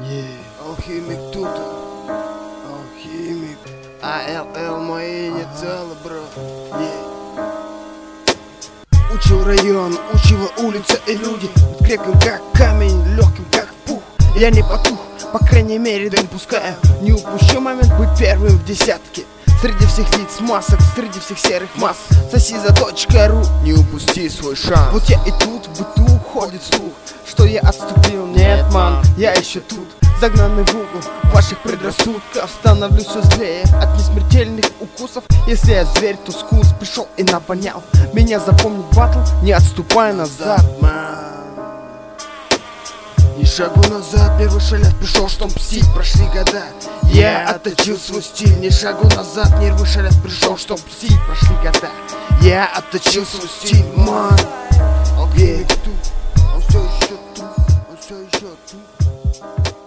Алхимик тут, алхимик. АЛЛ мои инициалы, бро. Учил район, учила улица и люди. Крепким как камень, легким как пух. Я не потух, по крайней мере дым пускаю. Не упущу момент быть первым в десятке. Среди всех лиц масок, среди всех серых масс. Соси за.ру, не упусти свой шанс. Вот я и тут, в быту ходит слух, что я отступил, нет, ман, я еще тут. Загнанный в угол ваших предрассудков. Становлюсь все злее от несмертельных укусов. Если я зверь, то скус пришел и напонял. Меня запомнит батл, не отступая назад, ман. Ни шагу назад, первый шалят пришел, чтоб мстить. Прошли года, я отточил свой стиль. Ни шагу назад, нервы шалят пришел, чтоб мстить. Прошли года, я отточил свой стиль, ман. Алхимик тут, он все еще тут, он все еще тут.